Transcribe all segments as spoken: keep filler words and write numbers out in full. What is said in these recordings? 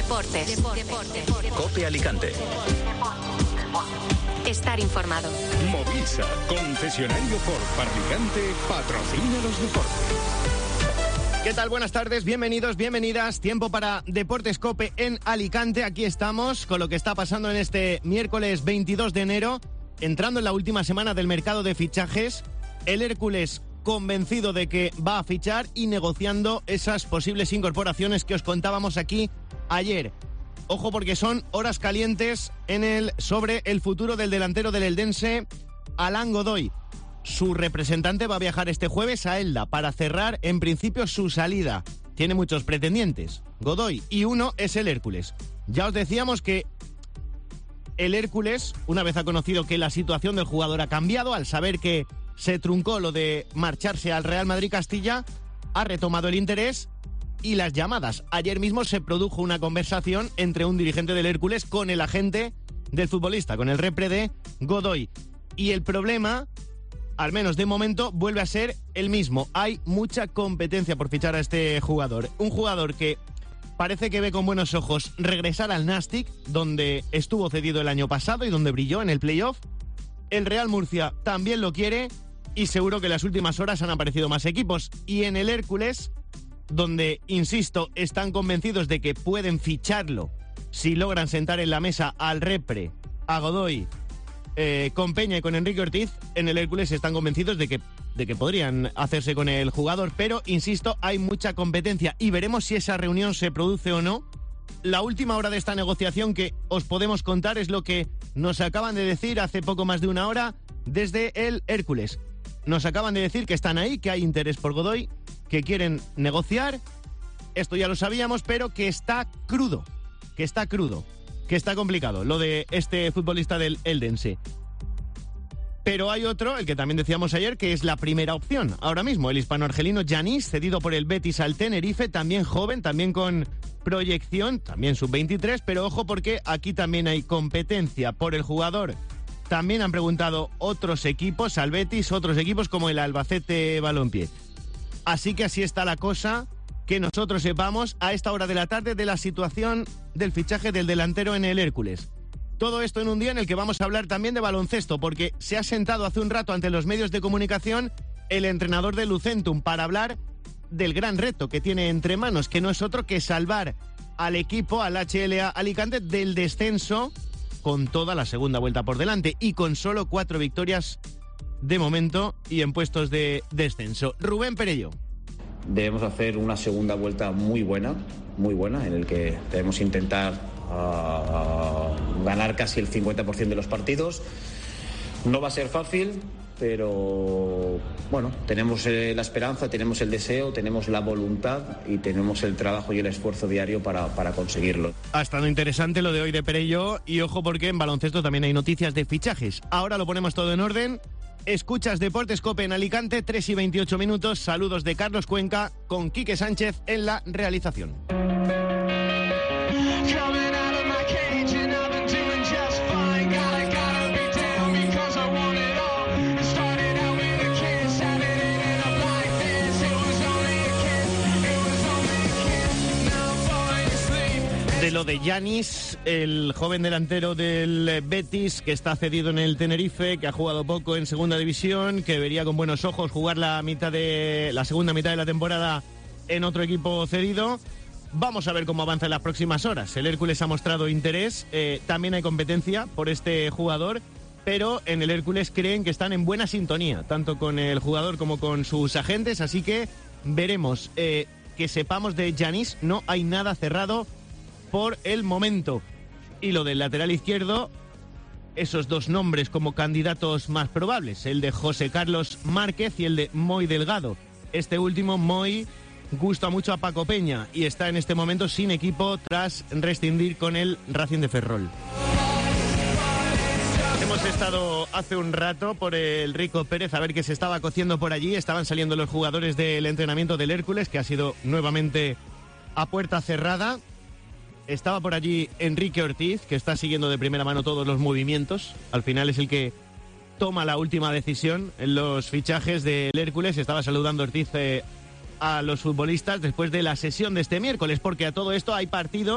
Deportes. Deportes. COPE Alicante. Estar informado. Movisa, concesionario Ford fabricante, patrocina los deportes. ¿Qué tal? Buenas tardes, bienvenidos, bienvenidas. Tiempo para Deportes COPE en Alicante. Aquí estamos con lo que está pasando en este miércoles veintidós de enero, entrando en la última semana del mercado de fichajes. El Hércules convencido de que va a fichar y negociando esas posibles incorporaciones que os contábamos aquí ayer. Ojo, porque son horas calientes en el sobre el futuro del delantero del eldense, Alan Godoy. Su representante va a viajar este jueves a Elda para cerrar en principio su salida. Tiene muchos pretendientes, Godoy, y uno es el Hércules. Ya os decíamos que el Hércules, una vez ha conocido que la situación del jugador ha cambiado, al saber que se truncó lo de marcharse al Real Madrid Castilla, ha retomado el interés y las llamadas. Ayer mismo se produjo una conversación entre un dirigente del Hércules con el agente del futbolista, con el repre de Godoy. Y el problema, al menos de momento, vuelve a ser el mismo. Hay mucha competencia por fichar a este jugador. Un jugador que parece que ve con buenos ojos regresar al Nastic, donde estuvo cedido el año pasado y donde brilló en el playoff. El Real Murcia también lo quiere y seguro que en las últimas horas han aparecido más equipos. Y en el Hércules, donde, insisto, están convencidos de que pueden ficharlo si logran sentar en la mesa al repre, a Godoy, eh, con Peña y con Enrique Ortiz, en el Hércules están convencidos de que, de que podrían hacerse con el jugador, pero, insisto, hay mucha competencia y veremos si esa reunión se produce o no. La última hora de esta negociación que os podemos contar es lo que nos acaban de decir hace poco más de una hora desde el Hércules. Nos acaban de decir que están ahí, que hay interés por Godoy, que quieren negociar. Esto ya lo sabíamos, pero que está crudo, que está crudo, que está complicado lo de este futbolista del eldense. Pero hay otro, el que también decíamos ayer, que es la primera opción ahora mismo, el hispano-argelino Yanis, cedido por el Betis al Tenerife, también joven, también con proyección, también sub veintitrés, pero ojo porque aquí también hay competencia por el jugador. También han preguntado otros equipos al Betis, otros equipos como el Albacete Balompié. Así que así está la cosa, que nosotros sepamos a esta hora de la tarde de la situación del fichaje del delantero en el Hércules. Todo esto en un día en el que vamos a hablar también de baloncesto, porque se ha sentado hace un rato ante los medios de comunicación el entrenador de Lucentum para hablar del gran reto que tiene entre manos, que no es otro que salvar al equipo, al H L A Alicante, del descenso con toda la segunda vuelta por delante y con solo cuatro victorias de momento y en puestos de descenso. Rubén Perello. Debemos hacer una segunda vuelta muy buena, muy buena, en el que debemos intentar uh, ganar casi el cincuenta por ciento de los partidos. No va a ser fácil, pero bueno, tenemos eh, la esperanza, tenemos el deseo, tenemos la voluntad y tenemos el trabajo y el esfuerzo diario para, para conseguirlo. Ha estado interesante lo de hoy de Perello y ojo porque en baloncesto también hay noticias de fichajes. Ahora lo ponemos todo en orden. Escuchas Deportes COPE en Alicante, tres y veintiocho minutos. Saludos de Carlos Cuenca con Quique Sánchez en la realización. De lo de Yanis, el joven delantero del Betis, que está cedido en el Tenerife, que ha jugado poco en segunda división, que vería con buenos ojos jugar la mitad de la segunda mitad de la temporada en otro equipo cedido. Vamos a ver cómo avanza en las próximas horas. El Hércules ha mostrado interés, eh, también hay competencia por este jugador, pero en el Hércules creen que están en buena sintonía, tanto con el jugador como con sus agentes, así que veremos. Eh, que sepamos de Yanis, no hay nada cerrado por el momento. Y lo del lateral izquierdo, esos dos nombres como candidatos más probables, el de José Carlos Márquez y el de Moy Delgado. Este último, Moy, gusta mucho a Paco Peña y está en este momento sin equipo tras rescindir con el Racing de Ferrol. Hemos estado hace un rato por el Rico Pérez a ver qué se estaba cociendo por allí. Estaban saliendo los jugadores del entrenamiento del Hércules, que ha sido nuevamente a puerta cerrada. Estaba por allí Enrique Ortiz, que está siguiendo de primera mano todos los movimientos. Al final es el que toma la última decisión en los fichajes del Hércules. Estaba saludando Ortiz eh, a los futbolistas después de la sesión de este miércoles, porque a todo esto hay partido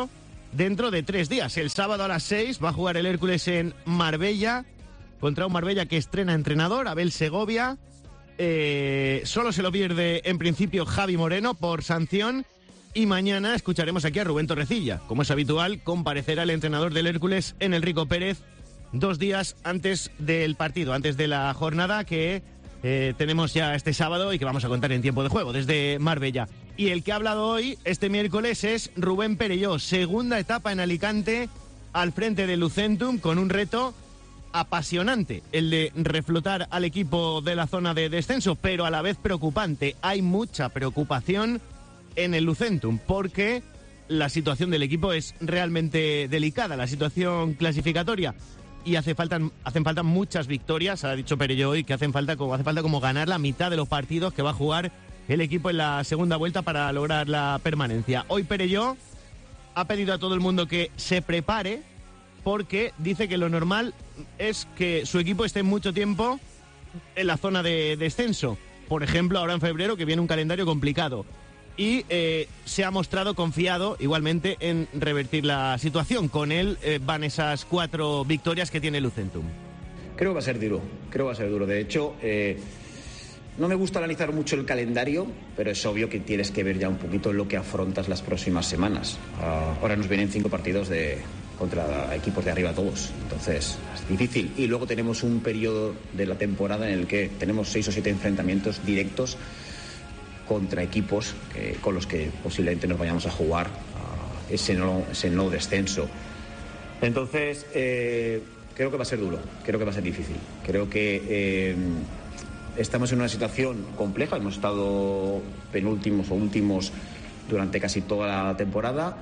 dentro de tres días. El sábado a las seis va a jugar el Hércules en Marbella contra un Marbella que estrena entrenador, Abel Segovia. Eh, solo se lo pierde en principio Javi Moreno por sanción. Y mañana escucharemos aquí a Rubén Torrecilla. Como es habitual, comparecerá el entrenador del Hércules en el Rico Pérez dos días antes del partido, antes de la jornada que eh, tenemos ya este sábado y que vamos a contar en tiempo de juego desde Marbella. Y el que ha hablado hoy, este miércoles, es Rubén Perelló. Segunda etapa en Alicante al frente del Lucentum con un reto apasionante, el de reflotar al equipo de la zona de descenso, pero a la vez preocupante. Hay mucha preocupación en el Lucentum porque la situación del equipo es realmente delicada, la situación clasificatoria, y hace falta, hacen falta muchas victorias. Ha dicho Perelló hoy que hacen falta, como, hace falta como ganar la mitad de los partidos que va a jugar el equipo en la segunda vuelta para lograr la permanencia. Hoy Perelló ha pedido a todo el mundo que se prepare porque dice que lo normal es que su equipo esté mucho tiempo en la zona de descenso. Por ejemplo, ahora en febrero, que viene un calendario complicado. Y eh, se ha mostrado confiado igualmente en revertir la situación. Con él eh, van esas cuatro victorias que tiene el Lucentum. Creo que va a ser duro, creo que va a ser duro. De hecho, eh, no me gusta analizar mucho el calendario, pero es obvio que tienes que ver ya un poquito lo que afrontas las próximas semanas. Uh, ahora nos vienen cinco partidos de, contra equipos de arriba todos, entonces es difícil. Y luego tenemos un periodo de la temporada en el que tenemos seis o siete enfrentamientos directos contra equipos que, con los que posiblemente nos vayamos a jugar uh, ese, no, ese no descenso. Entonces, eh, creo que va a ser duro, creo que va a ser difícil. Creo que eh, estamos en una situación compleja, hemos estado penúltimos o últimos durante casi toda la temporada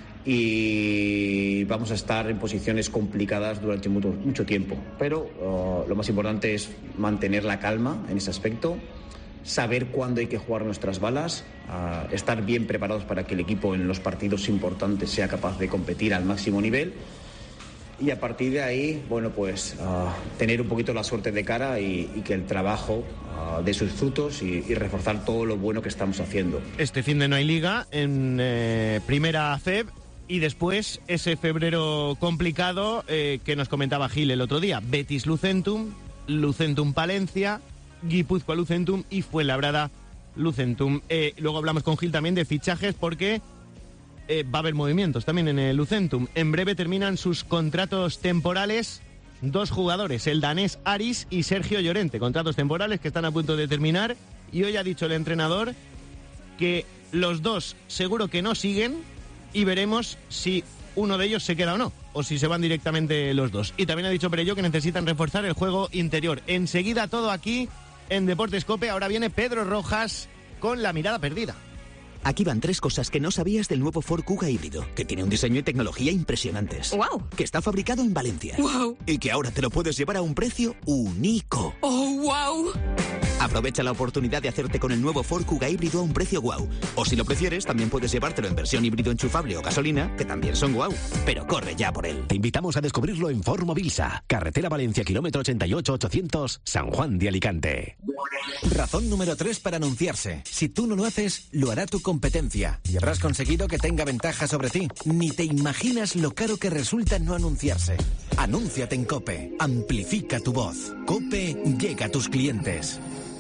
y vamos a estar en posiciones complicadas durante mucho, mucho tiempo. Pero uh, lo más importante es mantener la calma en ese aspecto, saber cuándo hay que jugar nuestras balas, uh, estar bien preparados para que el equipo en los partidos importantes sea capaz de competir al máximo nivel y a partir de ahí, bueno, pues uh, tener un poquito la suerte de cara y, y que el trabajo uh, dé sus frutos y, y reforzar todo lo bueno que estamos haciendo. Este fin de no hay liga en eh, primera C E B y después ese febrero complicado eh, que nos comentaba Gil el otro día. Betis Lucentum, Lucentum Palencia, Guipúzcoa Lucentum y Fuenlabrada Lucentum. Eh, luego hablamos con Gil también de fichajes porque eh, va a haber movimientos también en el Lucentum. En breve terminan sus contratos temporales dos jugadores, el danés Aris y Sergio Llorente. Contratos temporales que están a punto de terminar y hoy ha dicho el entrenador que los dos seguro que no siguen y veremos si uno de ellos se queda o no, o si se van directamente los dos. Y también ha dicho Perelló que necesitan reforzar el juego interior. Enseguida todo aquí en Deportes COPE. Ahora viene Pedro Rojas con la mirada perdida. Aquí van tres cosas que no sabías del nuevo Ford Kuga híbrido, que tiene un diseño y tecnología impresionantes. ¡Wow! Que está fabricado en Valencia. ¡Wow! Y que ahora te lo puedes llevar a un precio único. ¡Oh, wow! Aprovecha la oportunidad de hacerte con el nuevo Ford Kuga híbrido a un precio guau. O si lo prefieres, también puedes llevártelo en versión híbrido enchufable o gasolina, que también son guau. Pero corre ya por él. Te invitamos a descubrirlo en Ford Mobilsa, carretera Valencia, kilómetro ochenta y ocho ochocientos, San Juan de Alicante. Razón número tres para anunciarse. Si tú no lo haces, lo hará tu competencia. Y habrás conseguido que tenga ventaja sobre ti. Ni te imaginas lo caro que resulta no anunciarse. Anúnciate en COPE. Amplifica tu voz. COPE llega a tus clientes.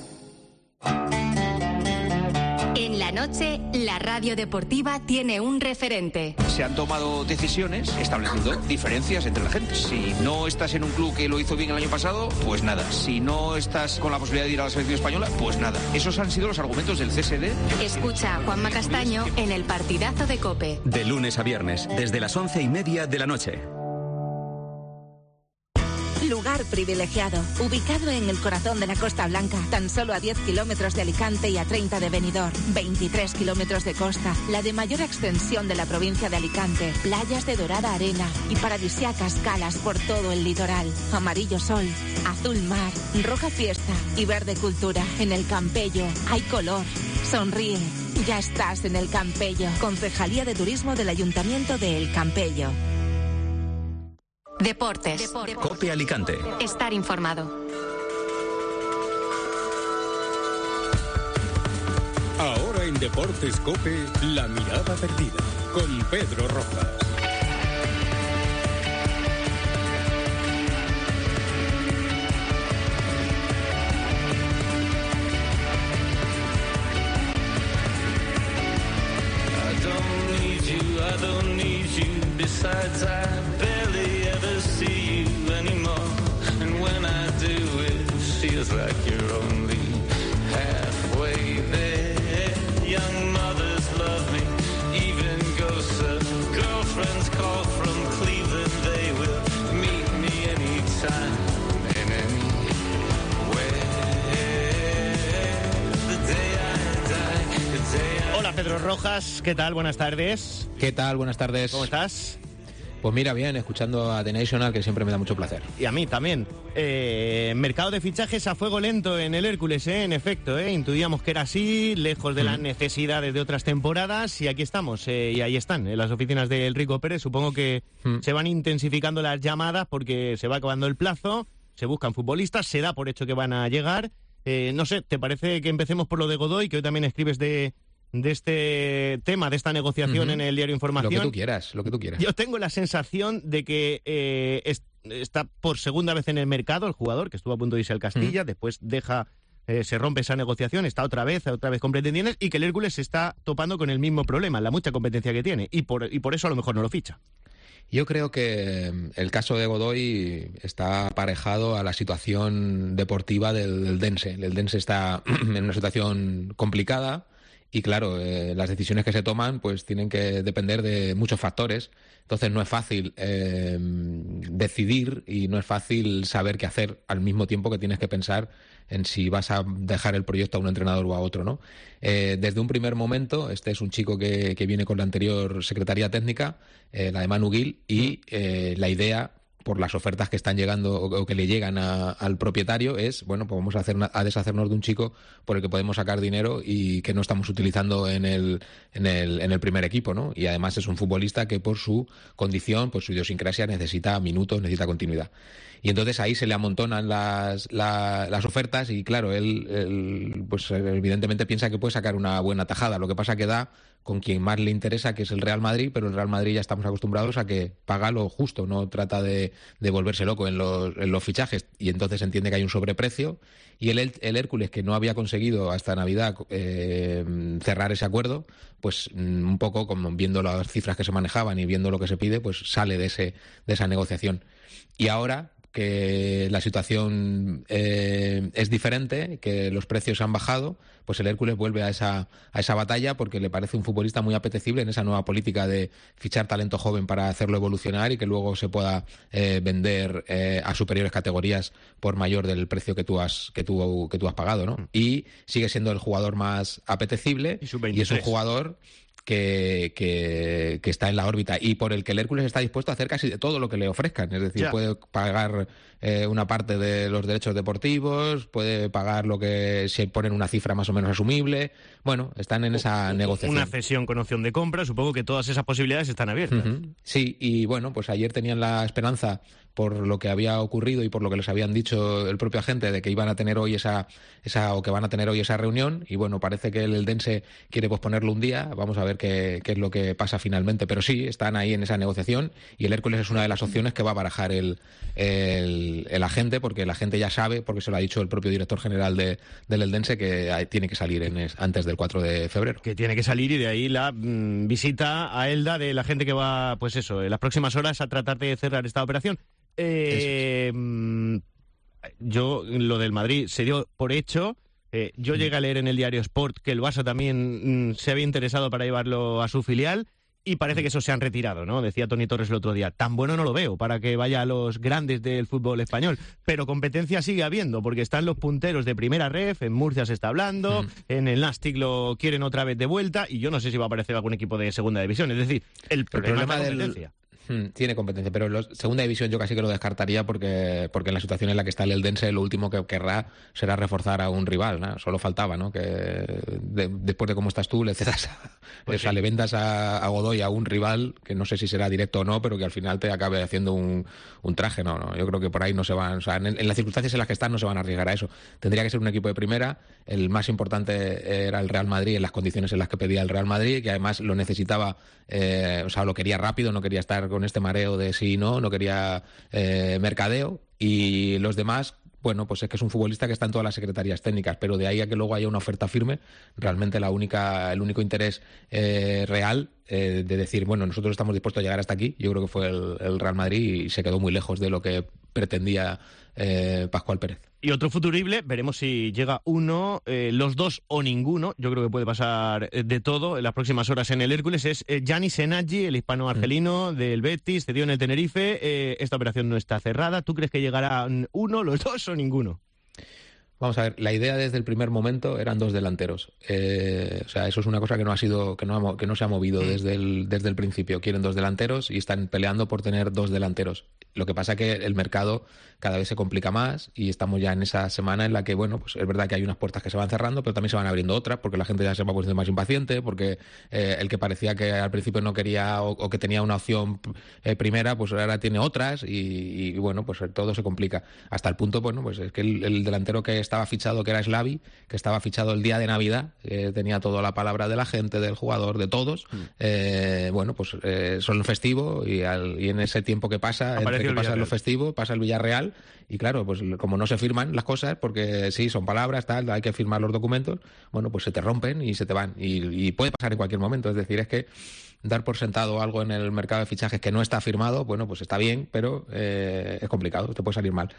En la noche, la radio deportiva tiene un referente. Se han tomado decisiones estableciendo diferencias entre la gente. Si no estás en un club que lo hizo bien el año pasado, pues nada. Si no estás con la posibilidad de ir a la selección española, pues nada. Esos han sido los argumentos del C S D. Escucha a Juanma Castaño en el partidazo de COPE. De lunes a viernes, desde las once y media de la noche. Lugar privilegiado, ubicado en el corazón de la Costa Blanca, tan solo a diez kilómetros de Alicante y a treinta de Benidorm, veintitrés kilómetros de costa, la de mayor extensión de la provincia de Alicante, playas de dorada arena y paradisíacas calas por todo el litoral, amarillo sol, azul mar, roja fiesta y verde cultura. En el Campello hay color, sonríe, ya estás en el Campello. Concejalía de Turismo del Ayuntamiento de El Campello. Deportes. Deportes. COPE Alicante. Estar informado. Ahora en Deportes COPE, la mirada perdida, con Pedro Rojas. don't need you. Besides, I barely ever see you anymore. And when I do, it feels like you're only halfway there. Young mothers love me, even ghosts of girlfriends call from Cleveland. They will meet me anytime and anywhere. The day I die, the day I... Hola Pedro Rojas, ¿qué tal? Buenas tardes. ¿Qué tal? Buenas tardes. ¿Cómo estás? Pues mira, bien, escuchando a The National, que siempre me da mucho placer. Y a mí también. Eh, mercado de fichajes a fuego lento en el Hércules, ¿eh? En efecto, ¿eh? Intuíamos que era así, lejos de mm. las necesidades de otras temporadas, y aquí estamos, eh, y ahí están, en las oficinas de Enrico Pérez. Supongo que mm. se van intensificando las llamadas porque se va acabando el plazo, se buscan futbolistas, se da por hecho que van a llegar. Eh, no sé, ¿te parece que empecemos por lo de Godoy, que hoy también escribes de... de este tema, de esta negociación uh-huh. en el diario Información? Lo que tú quieras, lo que tú quieras. Yo tengo la sensación de que eh, es, está por segunda vez en el mercado el jugador, que estuvo a punto de irse al Castilla, uh-huh. después deja, eh, se rompe esa negociación, está otra vez, otra vez con pretendientes, y que el Hércules se está topando con el mismo problema, la mucha competencia que tiene, y por, y por eso a lo mejor no lo ficha. Yo creo que el caso de Godoy está aparejado a la situación deportiva del, del Dense. El Dense está en una situación complicada. Y claro, eh, las decisiones que se toman pues tienen que depender de muchos factores. Entonces no es fácil eh, decidir y no es fácil saber qué hacer al mismo tiempo que tienes que pensar en si vas a dejar el proyecto a un entrenador o a otro, ¿no? Eh, desde un primer momento, este es un chico que, que viene con la anterior Secretaría Técnica, eh, la de Manu Gil, y eh, la idea, por las ofertas que están llegando o que le llegan a, al propietario, es, bueno, pues vamos a, hacer una, a deshacernos de un chico por el que podemos sacar dinero y que no estamos utilizando en el, en el, en el primer equipo, ¿no? Y además es un futbolista que por su condición, por su idiosincrasia, necesita minutos, necesita continuidad. Y entonces ahí se le amontonan las, la, las ofertas y claro, él, él pues evidentemente piensa que puede sacar una buena tajada. Lo que pasa que da con quien más le interesa, que es el Real Madrid, pero el Real Madrid ya estamos acostumbrados a que paga lo justo, no trata de, de volverse loco en los, en los fichajes, y entonces entiende que hay un sobreprecio, y el, el Hércules, que no había conseguido hasta Navidad eh, cerrar ese acuerdo, pues un poco como viendo las cifras que se manejaban y viendo lo que se pide, pues sale de, ese, de esa negociación. Y ahora que la situación eh, es diferente, que los precios han bajado, pues el Hércules vuelve a esa, a esa batalla porque le parece un futbolista muy apetecible en esa nueva política de fichar talento joven para hacerlo evolucionar y que luego se pueda eh, vender eh, a superiores categorías por mayor del precio que tú has que tú, que tú has pagado, ¿no? Y sigue siendo el jugador más apetecible y, y es un jugador Que, que, que está en la órbita y por el que el Hércules está dispuesto a hacer casi de todo lo que le ofrezcan. Es decir, ya. puede pagar eh, una parte de los derechos deportivos, puede pagar lo que se ponen una cifra más o menos asumible. Bueno, están en esa o, negociación. Una cesión con opción de compra, supongo que todas esas posibilidades están abiertas. Uh-huh. Sí, y bueno, pues ayer tenían la esperanza, por lo que había ocurrido y por lo que les habían dicho el propio agente, de que iban a tener hoy esa, esa o que van a tener hoy esa reunión, y bueno, parece que el Eldense quiere posponerlo un día. Vamos a ver qué, qué es lo que pasa finalmente, pero sí, están ahí en esa negociación, y el Hércules es una de las opciones que va a barajar el, el, el agente, porque el agente ya sabe, porque se lo ha dicho el propio director general de, del Eldense, que tiene que salir en, antes del cuatro de febrero. Que tiene que salir, y de ahí la mmm, visita a Elda de la gente que va, pues eso, en las próximas horas a tratar de cerrar esta operación. Eh, yo, lo del Madrid se dio por hecho. Eh, yo llegué a leer en el diario Sport que el Barça también mm, se había interesado para llevarlo a su filial, y parece que eso se han retirado, ¿no? Decía Toni Torres el otro día, tan bueno no lo veo para que vaya a los grandes del fútbol español, pero competencia sigue habiendo, porque están los punteros de primera ref, en Murcia se está hablando, mm. en el Nastic lo quieren otra vez de vuelta, y yo no sé si va a aparecer algún equipo de segunda división. Es decir, el problema, el problema es la competencia. Del... Tiene competencia, pero en segunda división yo casi que lo descartaría, porque porque en la situación en la que está el Eldense, lo último que querrá será reforzar a un rival, ¿no? Solo faltaba, ¿no? Que de, después de cómo estás tú le cedas a, pues o sea, sí. le vendas a, a Godoy a un rival que no sé si será directo o no, pero que al final te acabe haciendo un, un traje. No, no, yo creo que por ahí no se van, o sea, en, en las circunstancias en las que están no se van a arriesgar a eso. Tendría que ser un equipo de primera. El más importante era el Real Madrid, en las condiciones en las que pedía el Real Madrid, que además lo necesitaba, eh, o sea, lo quería rápido, no quería estar con este mareo de sí y no, no quería eh, mercadeo, y los demás, bueno, pues es que es un futbolista que está en todas las secretarías técnicas, pero de ahí a que luego haya una oferta firme, realmente la única, el único interés eh, real eh, de decir, bueno, nosotros estamos dispuestos a llegar hasta aquí. Yo creo que fue el, el Real Madrid y se quedó muy lejos de lo que pretendía eh, Pascual Pérez. Y otro futurible, veremos si llega uno, eh, los dos o ninguno. Yo creo que puede pasar de todo en las próximas horas en el Hércules. Es Giannis Enaggi, el hispano-argelino mm. del Betis, cedido en el Tenerife. Eh, esta operación no está cerrada. ¿Tú crees que llegará uno, los dos o ninguno? Vamos a ver, la idea desde el primer momento eran dos delanteros. Eh, o sea, eso es una cosa que no ha sido, que no, ha, que no se ha movido desde el, desde el principio. Quieren dos delanteros y están peleando por tener dos delanteros. Lo que pasa es que el mercado cada vez se complica más y estamos ya en esa semana en la que, bueno, pues es verdad que hay unas puertas que se van cerrando, pero también se van abriendo otras porque la gente ya se va poniendo más impaciente, porque eh, el que parecía que al principio no quería o, o que tenía una opción eh, primera, pues ahora tiene otras y, y, bueno, pues todo se complica. Hasta el punto, bueno, pues es que el, el delantero que estaba fichado, que era Slavi, que estaba fichado el día de Navidad, eh, tenía toda la palabra de la gente, del jugador, de todos, mm. eh, bueno, pues eh, son el festivo y, al, y en ese tiempo que pasa, entre que pasa lo festivo, pasa el Villarreal y claro, pues como no se firman las cosas, porque sí, son palabras, tal, hay que firmar los documentos, bueno, pues se te rompen y se te van y, y puede pasar en cualquier momento, es decir, es que dar por sentado algo en el mercado de fichajes que no está firmado, bueno, pues está bien, pero eh, es complicado, te puede salir mal.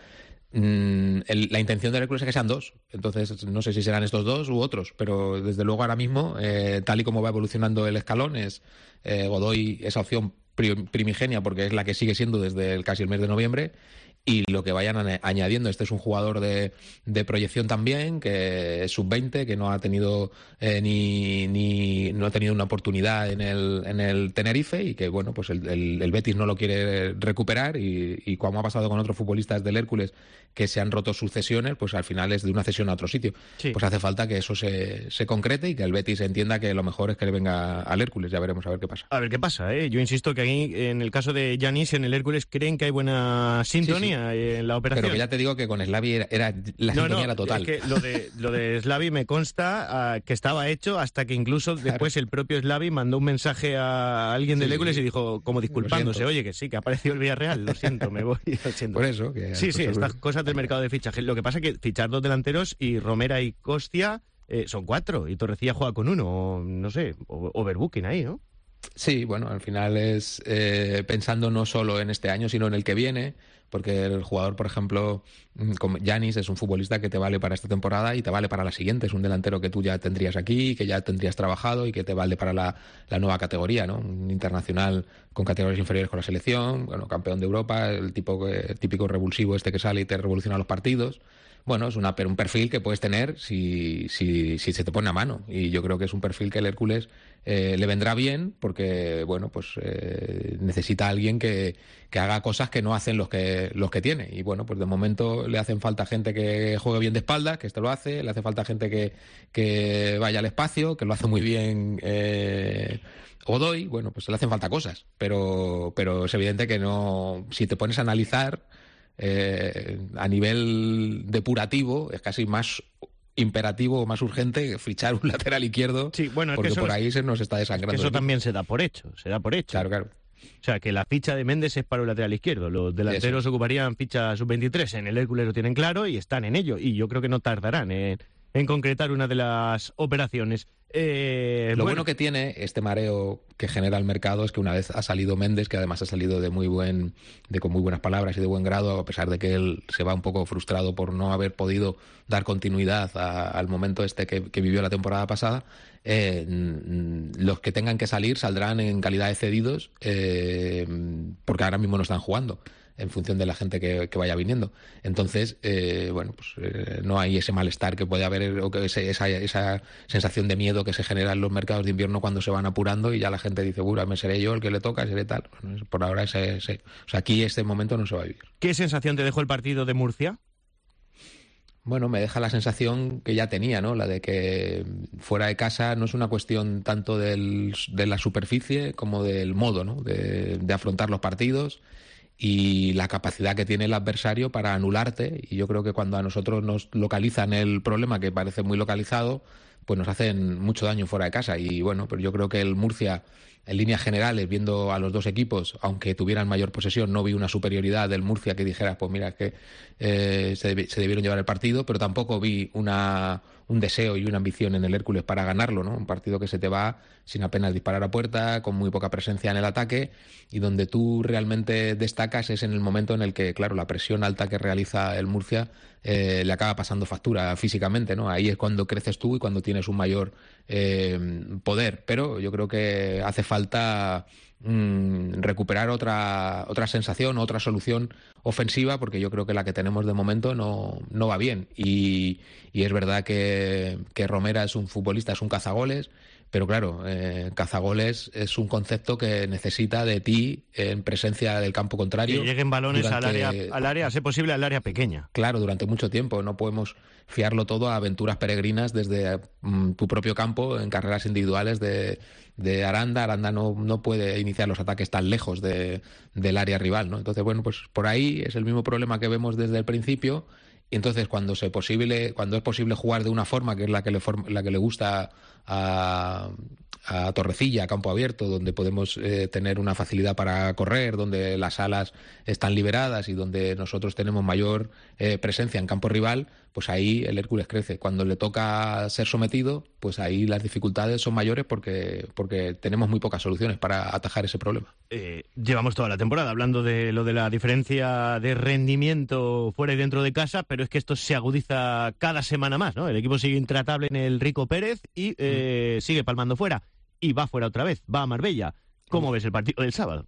Mm, el, la intención del Hércules es que sean dos, entonces no sé si serán estos dos u otros, pero desde luego ahora mismo, eh, tal y como va evolucionando el escalón, es eh, Godoy esa opción primigenia porque es la que sigue siendo desde el, casi el mes de noviembre y lo que vayan añadiendo. Este es un jugador de, de proyección también, que es sub veinte, que no ha tenido eh, ni, ni no ha tenido una oportunidad en el, en el Tenerife y que bueno, pues el, el, el Betis no lo quiere recuperar y, y como ha pasado con otros futbolistas del Hércules que se han roto sus cesiones, pues al final es de una cesión a otro sitio. Sí. Pues hace falta que eso se, se concrete y que el Betis entienda que lo mejor es que le venga al Hércules. Ya veremos a ver qué pasa. A ver qué pasa, ¿eh? Yo insisto que ahí, en el caso de Giannis, en el Hércules creen que hay buena sintonía. Sí, sí. En la operación. Pero que ya te digo que con Slavi era, era la no, sintonía no, era total. Es que lo de, lo de Slavi me consta uh, que estaba hecho hasta que incluso claro. después el propio Slavi mandó un mensaje a alguien del sí, Hércules y dijo, como disculpándose, oye, que sí, que ha aparecido el Villarreal, lo siento, me voy, lo siento. Por eso. Que sí, sí, estas muy... cosas del mercado de fichajes. Lo que pasa es que fichar dos delanteros y Romera y Costia eh, son cuatro y Torrecilla juega con uno, o, no sé, overbooking ahí, ¿no? Sí, bueno, al final es eh, pensando no solo en este año, sino en el que viene, porque el jugador, por ejemplo, como Giannis, es un futbolista que te vale para esta temporada y te vale para la siguiente. Es un delantero que tú ya tendrías aquí, que ya tendrías trabajado y que te vale para la, la nueva categoría, ¿no? Un internacional con categorías inferiores con la selección, bueno, campeón de Europa, el tipo el típico revulsivo este que sale y te revoluciona los partidos. Bueno, es una, un perfil que puedes tener si, si, si se te pone a mano. Y yo creo que es un perfil que el Hércules eh, le vendrá bien porque, bueno, pues eh, necesita a alguien que, que haga cosas que no hacen los que, los que tiene. Y bueno, pues de momento le hacen falta gente que juegue bien de espaldas, que esto lo hace. Le hace falta gente que, que vaya al espacio, que lo hace muy bien eh, Godoy. Bueno, pues le hacen falta cosas. Pero, pero es evidente que no, si te pones a analizar... Eh, a nivel depurativo es casi más imperativo o más urgente fichar un lateral izquierdo, sí, bueno, es porque que por ahí se nos está desangrando. Es que eso también se da por hecho, se da por hecho. Claro, claro. O sea, que la ficha de Méndez es para un lateral izquierdo. Los delanteros eso. Ocuparían ficha sub veintitrés. En el Hércules lo tienen claro y están en ello. Y yo creo que no tardarán en, en concretar una de las operaciones. Eh, Lo bueno. bueno que tiene este mareo que genera el mercado es que una vez ha salido Méndez, que además ha salido de muy buen, de con muy buenas palabras y de buen grado, a pesar de que él se va un poco frustrado por no haber podido dar continuidad a, al momento este que, que vivió la temporada pasada, eh, los que tengan que salir saldrán en calidad de cedidos, eh, porque ahora mismo no están jugando en función de la gente que, que vaya viniendo. Entonces, eh, bueno, pues eh, no hay ese malestar que puede haber, o que ese, esa, esa sensación de miedo que se genera en los mercados de invierno cuando se van apurando y ya la gente dice, uy, me seré yo el que le toca, seré tal. Bueno, por ahora ese, ese, o sea, aquí este momento no se va a vivir. ¿Qué sensación te dejó el partido de Murcia? Bueno, me deja la sensación que ya tenía, ¿no? La de que fuera de casa no es una cuestión tanto del, de la superficie como del modo, ¿no? De, de afrontar los partidos y la capacidad que tiene el adversario para anularte. Y yo creo que cuando a nosotros nos localizan el problema, que parece muy localizado, pues nos hacen mucho daño fuera de casa. Y bueno, pues yo creo que el Murcia en líneas generales, viendo a los dos equipos, aunque tuvieran mayor posesión, no vi una superioridad del Murcia que dijera, pues mira, que eh, se, deb- se debieron llevar el partido, pero tampoco vi una un deseo y una ambición en el Hércules para ganarlo, ¿no? Un partido que se te va sin apenas disparar a puerta, con muy poca presencia en el ataque, y donde tú realmente destacas es en el momento en el que, claro, la presión alta que realiza el Murcia eh, le acaba pasando factura físicamente, ¿no? Ahí es cuando creces tú y cuando tienes un mayor eh, poder, pero yo creo que hace falta mm, recuperar otra otra sensación, otra solución ofensiva, porque yo creo que la que tenemos de momento no, no va bien, y, y es verdad que, que Romera es un futbolista, es un cazagoles, pero claro, eh, cazagoles es un concepto que necesita de ti en presencia del campo contrario. Que lleguen balones durante, al área, al área, a ser posible, al área pequeña. Claro, durante mucho tiempo. No podemos fiarlo todo a aventuras peregrinas desde mm, tu propio campo en carreras individuales de, de Aranda. Aranda no, no puede iniciar los ataques tan lejos de, del área rival, ¿no? Entonces, bueno, pues por ahí es el mismo problema que vemos desde el principio. Y entonces cuando se posible, cuando es posible jugar de una forma que es la que le, form, la que le gusta a, a Torrecilla, a campo abierto, donde podemos eh, tener una facilidad para correr, donde las alas están liberadas y donde nosotros tenemos mayor eh, presencia en campo rival, pues ahí el Hércules crece. Cuando le toca ser sometido, pues ahí las dificultades son mayores porque, porque tenemos muy pocas soluciones para atajar ese problema. Eh, llevamos toda la temporada hablando de lo de la diferencia de rendimiento fuera y dentro de casa, pero es que esto se agudiza cada semana más, ¿no? El equipo sigue intratable en el Rico Pérez y eh, mm. sigue palmando fuera. Y va fuera otra vez, va a Marbella. ¿Cómo ves el partido del sábado?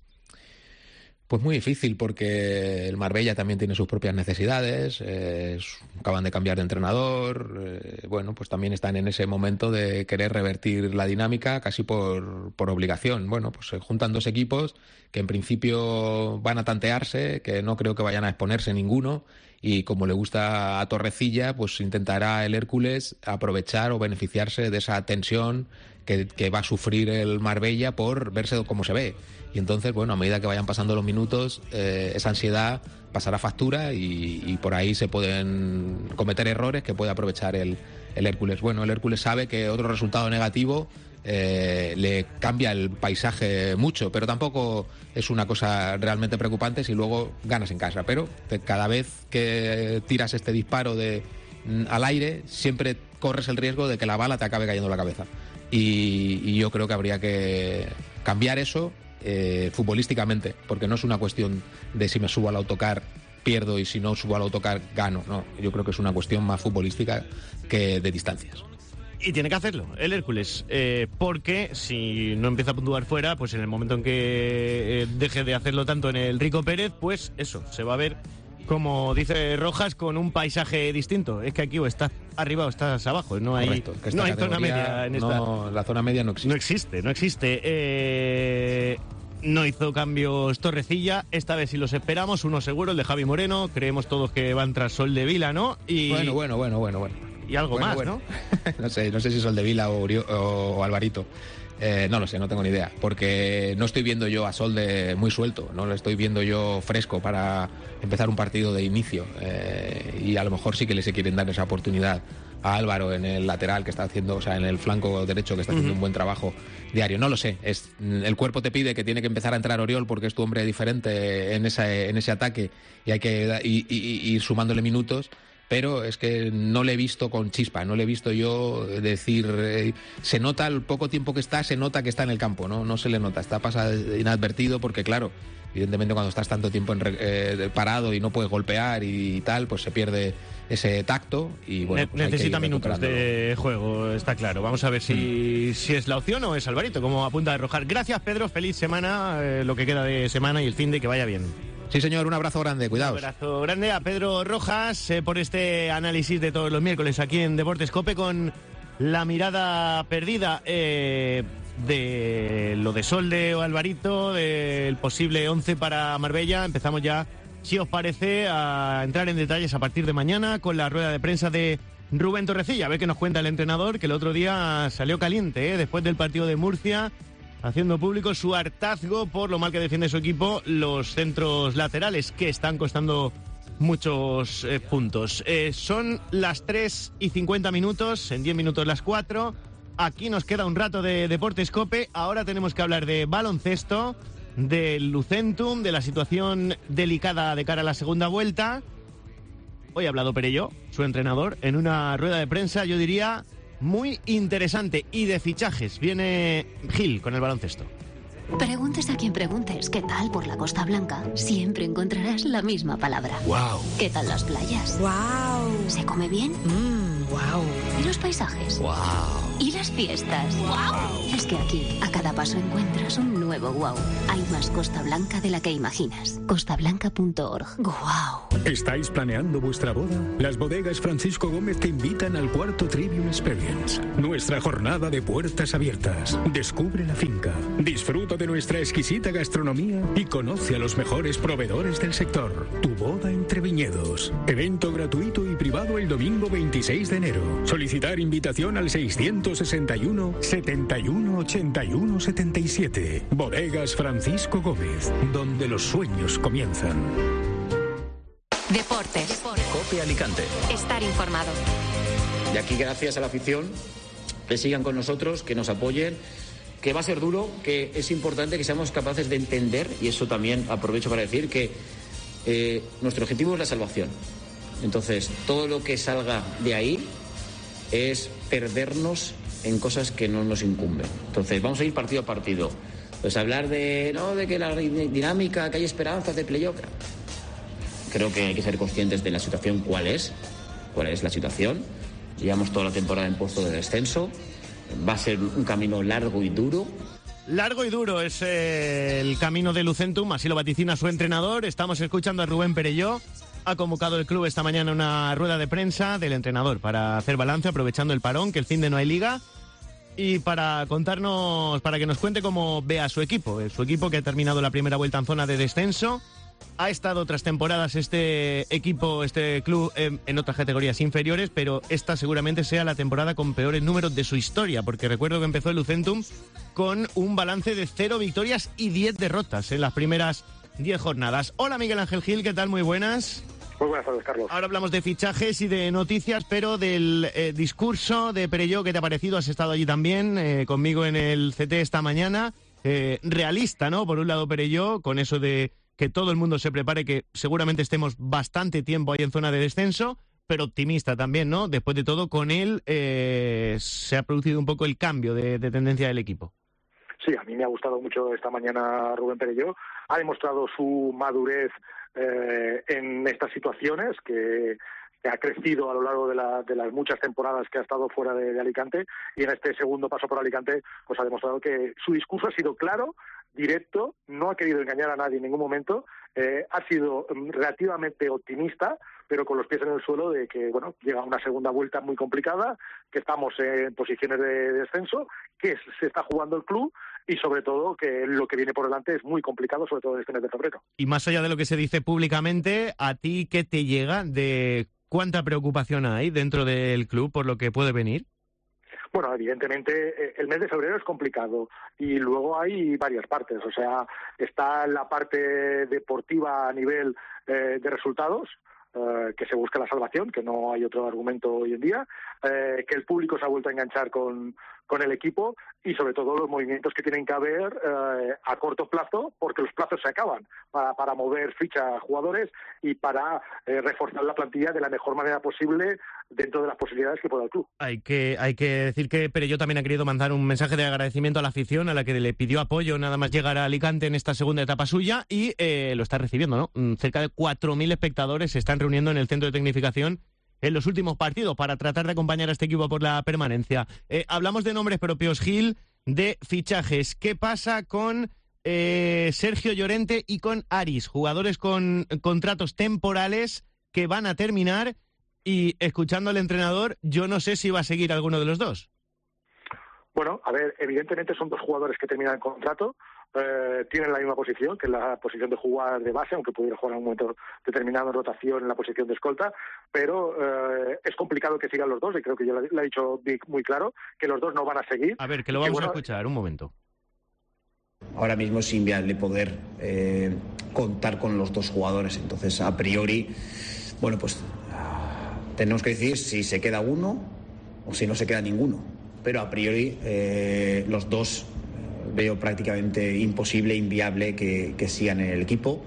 Pues muy difícil, porque el Marbella también tiene sus propias necesidades, eh, acaban de cambiar de entrenador, eh, bueno, pues también están en ese momento de querer revertir la dinámica casi por, por obligación. Bueno, pues se juntan dos equipos que en principio van a tantearse, que no creo que vayan a exponerse ninguno, y como le gusta a Torrecilla, pues intentará el Hércules aprovechar o beneficiarse de esa tensión que, que va a sufrir el Marbella por verse cómo se ve. Y entonces, bueno, a medida que vayan pasando los minutos, eh, esa ansiedad pasará factura y, y por ahí se pueden cometer errores que puede aprovechar el, el Hércules. Bueno, el Hércules sabe que otro resultado negativo eh, le cambia el paisaje mucho, pero tampoco es una cosa realmente preocupante si luego ganas en casa. Pero cada vez que tiras este disparo de, al aire, siempre corres el riesgo de que la bala te acabe cayendo en la cabeza. Y, y yo creo que habría que cambiar eso eh, futbolísticamente, porque no es una cuestión de si me subo al autocar pierdo y si no subo al autocar gano, no, yo creo que es una cuestión más futbolística que de distancias. Y tiene que hacerlo el Hércules, eh, porque si no empieza a puntuar fuera, pues en el momento en que eh, deje de hacerlo tanto en el Rico Pérez, pues eso, se va a ver, como dice Rojas, con un paisaje distinto. Es que aquí o estás arriba o estás abajo, no hay, Correcto, que no hay zona media en esta. No, la zona media no existe. No existe, no existe. Eh, no hizo cambios Torrecilla, esta vez sí los esperamos, uno seguro, el de Javi Moreno, creemos todos que van tras Soldevila, ¿no? Y... Bueno, bueno, bueno, bueno, bueno. Y algo bueno, más, bueno. ¿no? no sé, no sé si Soldevila o, Urió, o, o Alvarito. Eh, no lo sé, no tengo ni idea, porque no estoy viendo yo a Solde muy suelto, no lo estoy viendo yo fresco para empezar un partido de inicio, eh, y a lo mejor sí que le se quieren dar esa oportunidad a Álvaro en el lateral que está haciendo, o sea, en el flanco derecho que está haciendo uh-huh. un buen trabajo diario, no lo sé, es, el cuerpo te pide que tiene que empezar a entrar Oriol porque es tu hombre diferente en, esa, en ese ataque y hay que y, y, y ir sumándole minutos. Pero es que no le he visto con chispa, no le he visto yo decir, eh, se nota el poco tiempo que está, se nota que está en el campo, no, no se le nota, está pasa inadvertido porque claro, evidentemente cuando estás tanto tiempo en, eh, parado y no puedes golpear y, y tal, pues se pierde ese tacto y bueno, pues necesita minutos de juego, está claro. Vamos a ver si, mm. si es la opción o es Alvarito, como apunta de Rojar. Gracias, Pedro, feliz semana, eh, lo que queda de semana y el fin de que vaya bien. Sí, señor, un abrazo grande, cuidaos. Un abrazo grande a Pedro Rojas eh, por este análisis de todos los miércoles aquí en Deportes COPE con la mirada perdida eh, de lo de Solde o Alvarito, del posible once para Marbella. Empezamos ya, si os parece, a entrar en detalles a partir de mañana con la rueda de prensa de Rubén Torrecilla. A ver qué nos cuenta el entrenador, que el otro día salió caliente, eh, después del partido de Murcia, haciendo público su hartazgo por lo mal que defiende su equipo los centros laterales, que están costando muchos eh, puntos. Eh, son las tres y cincuenta minutos, en diez minutos las cuatro. aquí nos queda un rato de Deportes COPE. Ahora tenemos que hablar de baloncesto, del Lucentum, de la situación delicada de cara a la segunda vuelta. Hoy ha hablado Perelló, su entrenador, en una rueda de prensa, yo diría, muy interesante. Y de fichajes, viene Gil con el baloncesto. Preguntes a quien preguntes qué tal por la Costa Blanca, siempre encontrarás la misma palabra. Wow. ¿Qué tal las playas? Wow. ¿Se come bien? Mmm, wow. ¿Y los paisajes? Wow. ¿Y las fiestas? Wow. Es que aquí, a cada paso encuentras un nuevo wow. Hay más Costa Blanca de la que imaginas. costa blanca punto org. Wow. ¿Estáis planeando vuestra boda? Las bodegas Francisco Gómez te invitan al cuarto Trivium Experience, nuestra jornada de puertas abiertas. Descubre la finca, disfruta de nuestra exquisita gastronomía y conoce a los mejores proveedores del sector. Tu boda entre viñedos. Evento gratuito y privado el domingo veintiséis de enero. Solicitar invitación al seiscientos sesenta y uno, setenta y uno, ochenta y uno, setenta y siete. Bodegas Francisco Gómez, donde los sueños comienzan. Deportes. COPE Alicante. Estar informado. Y aquí, gracias a la afición, que sigan con nosotros, que nos apoyen, que va a ser duro, que es importante que seamos capaces de entender, y eso también aprovecho para decir que eh, nuestro objetivo es la salvación. Entonces, todo lo que salga de ahí es perdernos en cosas que no nos incumben. Entonces, vamos a ir partido a partido. Pues hablar de, no, de que la dinámica, que hay esperanzas de playoff. Creo que hay que ser conscientes de la situación, cuál es, cuál es la situación. Llevamos toda la temporada en puesto de descenso. Va a ser un camino largo y duro. Largo y duro es eh, el camino de Lucentum, así lo vaticina su entrenador. Estamos escuchando a Rubén Perelló. Ha convocado el club esta mañana una rueda de prensa del entrenador para hacer balance, aprovechando el parón, que el fin de no hay liga, y para contarnos, para que nos cuente cómo ve a su equipo. Su equipo que ha terminado la primera vuelta en zona de descenso. Ha estado otras temporadas este equipo, este club, en, en otras categorías inferiores, pero esta seguramente sea la temporada con peores números de su historia, porque recuerdo que empezó el Lucentum con un balance de cero victorias y diez derrotas en las primeras diez jornadas. Hola Miguel Ángel Gil, ¿qué tal? Muy buenas. Muy buenas tardes, Carlos. Ahora hablamos de fichajes y de noticias, pero del eh, discurso de Perelló, ¿qué te ha parecido? Has estado allí también eh, conmigo en el C T esta mañana. Eh, realista, ¿no? Por un lado Perelló, con eso de que todo el mundo se prepare, que seguramente estemos bastante tiempo ahí en zona de descenso, pero optimista también, ¿no? Después de todo, con él eh, se ha producido un poco el cambio de, de tendencia del equipo. Sí, a mí me ha gustado mucho esta mañana Rubén Perelló. Ha demostrado su madurez eh, en estas situaciones, que, que ha crecido a lo largo de, la, de las muchas temporadas que ha estado fuera de, de Alicante, y en este segundo paso por Alicante pues ha demostrado que su discurso ha sido claro, directo, no ha querido engañar a nadie en ningún momento, eh, ha sido relativamente optimista, pero con los pies en el suelo de que, bueno, llega una segunda vuelta muy complicada, que estamos en posiciones de descenso, que se está jugando el club y sobre todo que lo que viene por delante es muy complicado, sobre todo en este mes de febrero. Y más allá de lo que se dice públicamente, ¿a ti qué te llega de cuánta preocupación hay dentro del club por lo que puede venir? Bueno, evidentemente el mes de febrero es complicado y luego hay varias partes. O sea, está la parte deportiva a nivel eh, de resultados, eh, que se busca la salvación, que no hay otro argumento hoy en día, eh, que el público se ha vuelto a enganchar con, con el equipo y sobre todo los movimientos que tienen que haber eh, a corto plazo, porque los plazos se acaban, para, para mover ficha a jugadores y para eh, reforzar la plantilla de la mejor manera posible dentro de las posibilidades que pueda el club. Hay que hay que decir que Perelló también ha querido mandar un mensaje de agradecimiento a la afición, a la que le pidió apoyo nada más llegar a Alicante en esta segunda etapa suya, y eh, lo está recibiendo, ¿no? Cerca de cuatro mil espectadores se están reuniendo en el centro de tecnificación en los últimos partidos para tratar de acompañar a este equipo por la permanencia. Eh, hablamos de nombres propios, Gil, de fichajes. ¿Qué pasa con eh, Sergio Llorente y con Aris? Jugadores con contratos temporales que van a terminar, y escuchando al entrenador, yo no sé si va a seguir alguno de los dos. Bueno, a ver, evidentemente son dos jugadores que terminan el contrato, eh, tienen la misma posición, que es la posición de jugar de base, aunque pudiera jugar en un momento determinado en rotación en la posición de escolta, pero eh, es complicado que sigan los dos, y creo que ya lo ha dicho Vic muy claro, que los dos no van a seguir. A ver, que lo vamos que, bueno, a escuchar, un momento. Ahora mismo es inviable poder eh, contar con los dos jugadores, entonces a priori, bueno, pues tenemos que decidir si se queda uno o si no se queda ninguno. pero a priori eh, los dos veo prácticamente imposible, inviable que, que sigan en el equipo.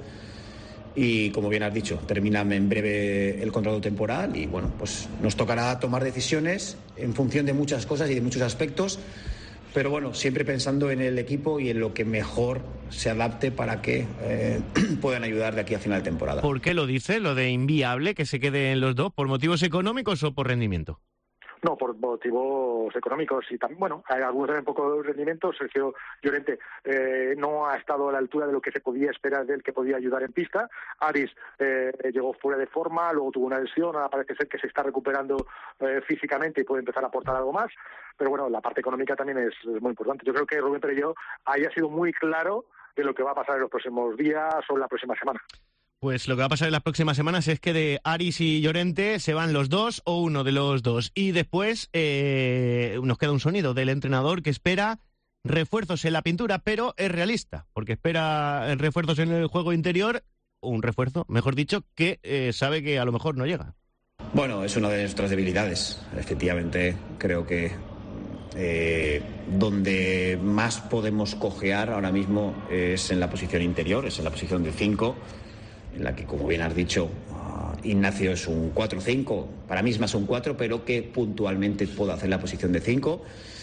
Y como bien has dicho, termina en breve el contrato temporal y bueno, pues nos tocará tomar decisiones en función de muchas cosas y de muchos aspectos, pero bueno, siempre pensando en el equipo y en lo que mejor se adapte para que eh, puedan ayudar de aquí a final de temporada. ¿Por qué lo dice, lo de inviable, que se queden los dos? ¿Por motivos económicos o por rendimiento? No, por motivos económicos y también, bueno, hay algunos también poco de rendimiento. Sergio Llorente eh, no ha estado a la altura de lo que se podía esperar de él, que podía ayudar en pista. Aris eh, llegó fuera de forma, luego tuvo una lesión, ahora parece ser que se está recuperando eh, físicamente y puede empezar a aportar algo más. Pero bueno, la parte económica también es, es muy importante. Yo creo que Rubén Perelló haya sido muy claro de lo que va a pasar en los próximos días o en la próxima semana. Pues lo que va a pasar en las próximas semanas es que de Aris y Llorente se van los dos o uno de los dos. Y después eh, nos queda un sonido del entrenador que espera refuerzos en la pintura, pero es realista, porque espera refuerzos en el juego interior, un refuerzo, mejor dicho, que eh, sabe que a lo mejor no llega. Bueno, es una de nuestras debilidades. Efectivamente, creo que eh, donde más podemos cojear ahora mismo es en la posición interior, es en la posición de cinco, en la que, como bien has dicho, uh, Ignacio es un cuatro cinco, para mí es más un cuatro, pero que puntualmente puedo hacer la posición de cinco.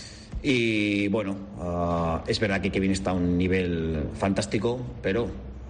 Y bueno, uh, es verdad que Kevin está a un nivel fantástico, pero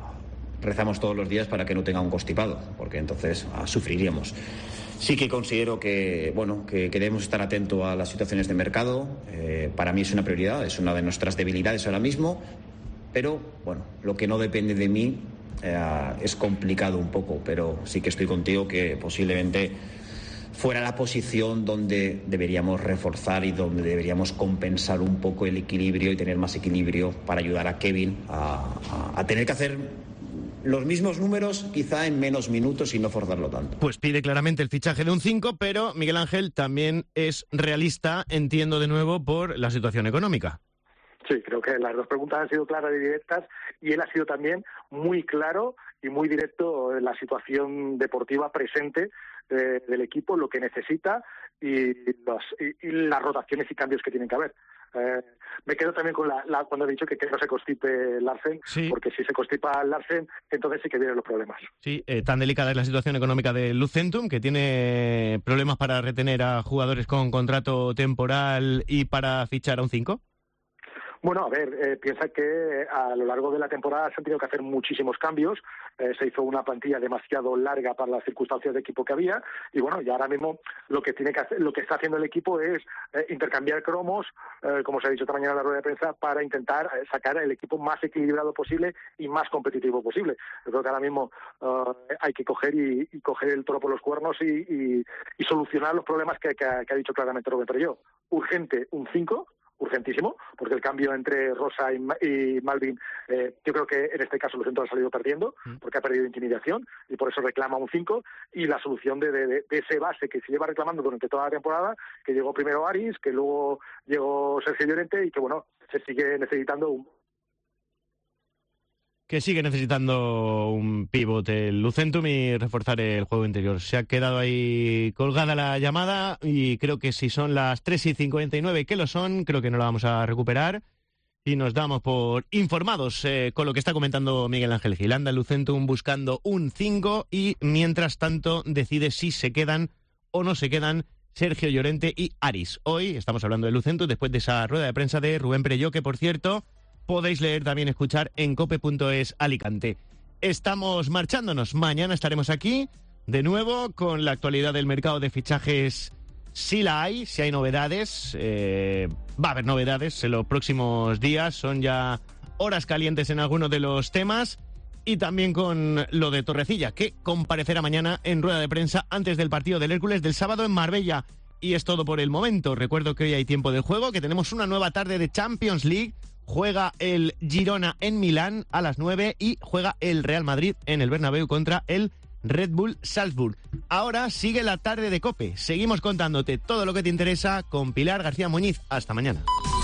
rezamos todos los días para que no tenga un constipado, porque entonces uh, sufriríamos. Sí que considero que, bueno, que queremos estar atentos a las situaciones de mercado. Eh, para mí es una prioridad, es una de nuestras debilidades ahora mismo, pero bueno, lo que no depende de mí Eh, es complicado un poco, pero sí que estoy contigo que posiblemente fuera la posición donde deberíamos reforzar y donde deberíamos compensar un poco el equilibrio y tener más equilibrio para ayudar a Kevin a, a, a tener que hacer los mismos números quizá en menos minutos y no forzarlo tanto. Pues pide claramente el fichaje de un cinco, pero Miguel Ángel también es realista, entiendo de nuevo, por la situación económica. Sí, creo que las dos preguntas han sido claras y directas y él ha sido también muy claro y muy directo en la situación deportiva presente eh, del equipo, lo que necesita y, los, y, y las rotaciones y cambios que tienen que haber. Eh, me quedo también con la, la cuando he dicho que, que no se constipe Larsen, sí. Porque si se constipa Larsen, entonces sí que vienen los problemas. Sí, eh, tan delicada es la situación económica de Lucentum, que tiene problemas para retener a jugadores con contrato temporal y para fichar a un cinco. Bueno, a ver, eh, piensa que a lo largo de la temporada se han tenido que hacer muchísimos cambios, eh, se hizo una plantilla demasiado larga para las circunstancias de equipo que había y bueno, y ahora mismo lo que tiene que hacer, lo que está haciendo el equipo es eh, intercambiar cromos, eh, como se ha dicho esta mañana en la rueda de prensa, para intentar eh, sacar el equipo más equilibrado posible y más competitivo posible. Yo creo que ahora mismo uh, hay que coger y, y coger el toro por los cuernos y, y, y solucionar los problemas que, que, ha, que ha dicho claramente Rubén Perelló. Urgente, un cinco. Urgentísimo, porque el cambio entre Rosa y, Ma- y Malvin, eh, yo creo que en este caso Lucento ha salido perdiendo, porque ha perdido intimidación y por eso reclama un cinco, y la solución de, de, de ese base que se lleva reclamando durante toda la temporada, que llegó primero Aris, que luego llegó Sergio Llorente y que bueno, se sigue necesitando un que sigue necesitando un pívot el Lucentum y reforzar el juego interior. Se ha quedado ahí colgada la llamada y creo que si son las tres y cincuenta y nueve, que lo son, creo que no la vamos a recuperar y nos damos por informados eh, con lo que está comentando Miguel Ángel Gil. Anda el Lucentum buscando un cinco y mientras tanto decide si se quedan o no se quedan Sergio Llorente y Aris. Hoy estamos hablando del Lucentum después de esa rueda de prensa de Rubén Perelló, que por cierto podéis leer, también escuchar en cope punto es Alicante. Estamos marchándonos. Mañana estaremos aquí de nuevo con la actualidad del mercado de fichajes. Si la hay, si hay novedades, eh, va a haber novedades en los próximos días. Son ya horas calientes en algunos de los temas. Y también con lo de Torrecilla, que comparecerá mañana en rueda de prensa antes del partido del Hércules del sábado en Marbella. Y es todo por el momento. Recuerdo que hoy hay tiempo de juego, que tenemos una nueva tarde de Champions League. Juega el Girona en Milán a las nueve y juega el Real Madrid en el Bernabéu contra el Red Bull Salzburg. Ahora sigue la tarde de COPE. Seguimos contándote todo lo que te interesa con Pilar García Muñiz. Hasta mañana.